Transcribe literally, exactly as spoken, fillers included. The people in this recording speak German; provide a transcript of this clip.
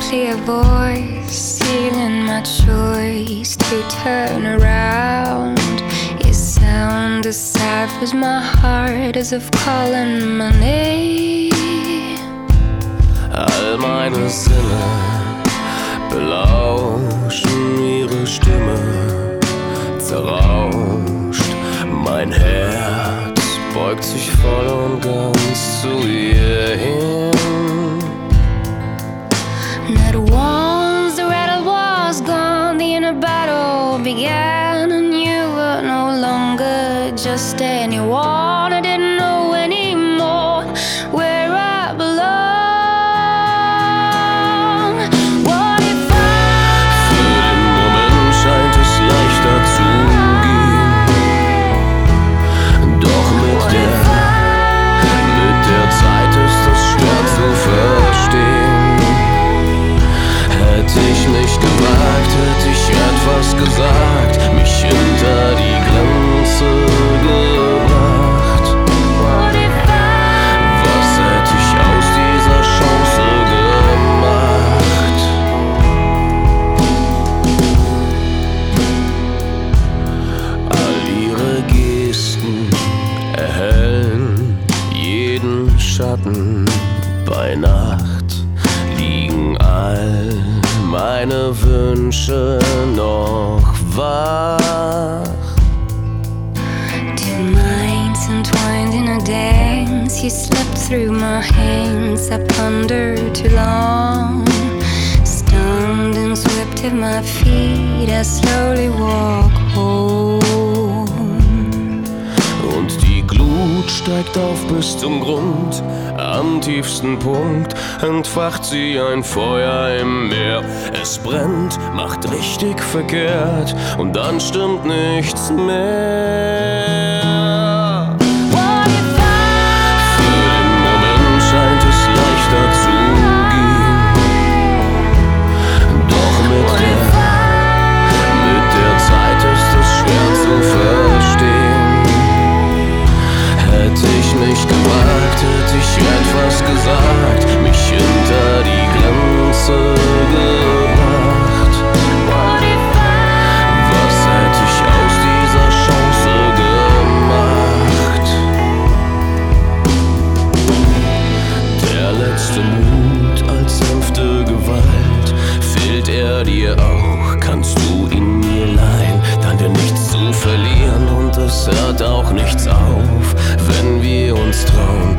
clear voice, sealing my choice to turn around. Your sound deciphers my heart as if calling my name. All meine Sinne belauschen ihre Stimme, zerrauscht mein Herz, beugt sich voll und ganz zu ihr hin. Not once the rattle was gone, the inner battle began, and you were no longer just anyone. I didn't know anymore where I belong. What if I Für den Moment scheint es leichter zu gehen, doch mit der, mit der Zeit ist es schwer zu verstehen. Hätte ich mich gewagt, hätte ich etwas gesagt, mich hinter die Grenze gebracht. What if I Was hätte ich aus dieser Chance gemacht? All ihre Gesten erhellen jeden Schatten. Bei Nacht liegen all meine Wünsche noch wach. Two minds entwined in a dance, you slipped through my hands. I pondered too long, stunned and swept at my feet. I slowly walk home. Und die Glut steigt auf bis zum Grund. Am tiefsten Punkt entfacht sie ein Feuer im Meer. Es brennt, macht richtig verkehrt und dann stimmt nichts mehr. What if I Für den Moment scheint es leichter zu gehen, doch mit der, mit der Zeit ist es schwer zu verstehen. Hätte ich mich gewagt, hätte ich etwas gesagt, mich hinter die Grenze gebracht. What if I Was hätte ich aus dieser Chance gemacht? Der letzte Mut als sanfte Gewalt, fehlt er dir auch, kannst du ihn mir leihen, dann dir nichts zu verlieren und es hört auch nichts auf, wenn wir uns trauen,